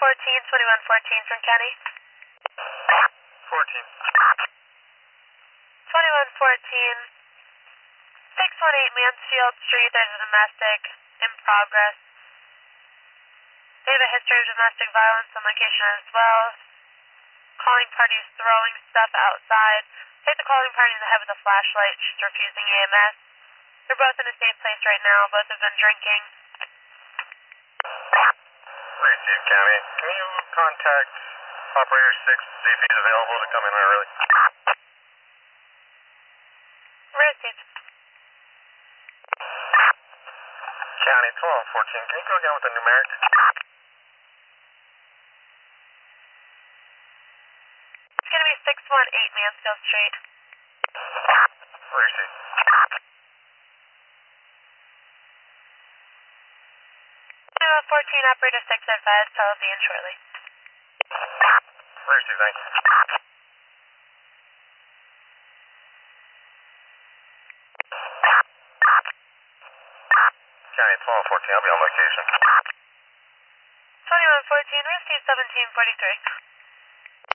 2114 from County. 14. 2114, 618 Mansfield Street, there's a domestic in progress. They have a history of domestic violence on location as well. Calling parties throwing stuff outside. Hit the calling party in the head with a flashlight. She's refusing EMS. They're both in a safe place right now. Both have been drinking. Receive County. Can you contact Operator 6 to see if he's available to come in early? Received. County 1214. Can you go again with the numeric? It's going to be 618 Mansfield Street. Receive. 2114, Operator 6 advised, so I'll be in shortly. Receive, thank you. County 1214, I'll be on location. 2114, received 1743.